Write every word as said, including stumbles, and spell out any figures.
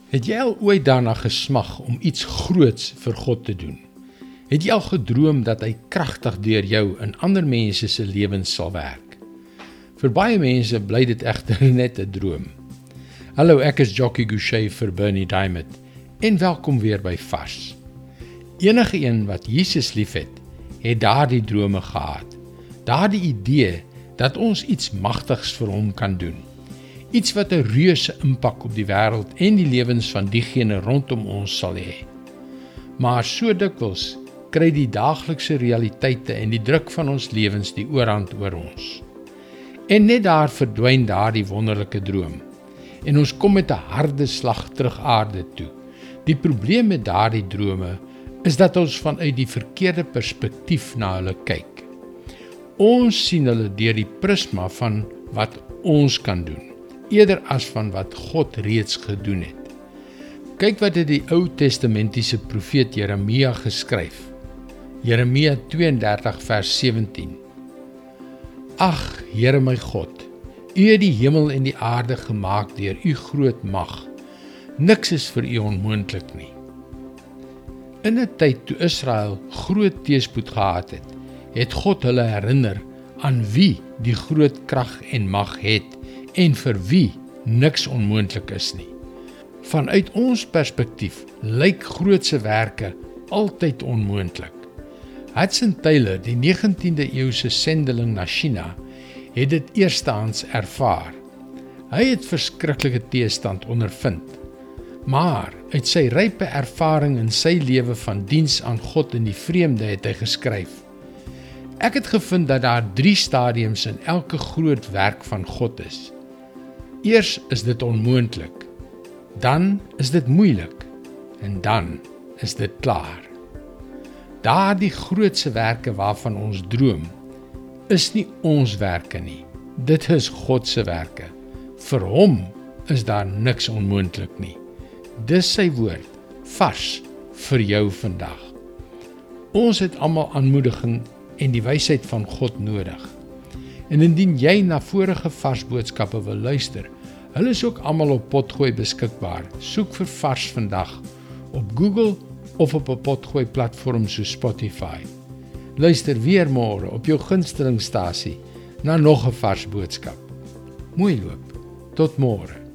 Het jy al ooit daarna gesmag om iets groots vir God te doen? Het jy al gedroom dat hy kragtig deur jou in ander mense se lewens sal werk? Vir baie mense bly dit egter net 'n droom. Hallo, ek is Jockey Gouchee vir Bernie Diamond en welkom weer by Vars. Enige een wat Jesus liefhet, het daardie drome gehad. Daardie idee dat ons iets magtigs vir hom kan doen. Iets wat 'n reuse impak op die wêreld en die lewens van diegene rondom ons sal hê. Maar so dikwels kry die daaglikse realiteite en die druk van ons lewens die oorhand oor ons. En net daar verdwyn daardie wonderlike droom. En ons kom met 'n harde slag terug aarde toe. Die probleem met daardie drome is dat ons vanuit die verkeerde perspektief na hulle kyk. Ons sien hulle deur die prisma van wat ons kan doen, eerder as van wat God reeds gedoen het. Kyk wat het die Ou Testamentiese profeet Jeremia geskryf. Jeremia twee en dertig vers sewentien. Ag, Here my God, U het die hemel en die aarde gemaak deur U groot mag. Niks is vir U onmoontlik nie. In 'n tyd toe Israel groot teëspoed gehad het, het God hulle herinner aan wie die groot krag en mag het en vir wie niks onmoontlik is nie. Vanuit ons perspektief lyk grootse werke altyd onmoontlik. Hudson Taylor, die negentiende eeuse sendeling na China, het dit eerstehands ervaar. Hy het verskriklike teëstand ondervind, maar uit sy rype ervaring in sy lewe van diens aan God in die vreemde het hy geskryf: Ek het gevind dat daar drie stadiums in elke groot werk van God is. Eers is dit onmoontlik, dan is dit moeilik en dan is dit klaar. Daardie grootse werke waarvan ons droom, is nie ons werke nie. Dit is God se werke. Vir hom is daar niks onmoontlik nie. Dis sy woord, vars vir jou vandag. Ons het almal aanmoediging en die wysheid van God nodig. En indien jy na vorige vars boodskappe wil luister, hulle is ook almal op Potgooi beskikbaar. Soek vir Vars vandag op Google of op 'n Potgooi platform so Spotify. Luister weer môre op jou gunstelingstasie na nog 'n vars boodskap. Mooi loop. Tot môre.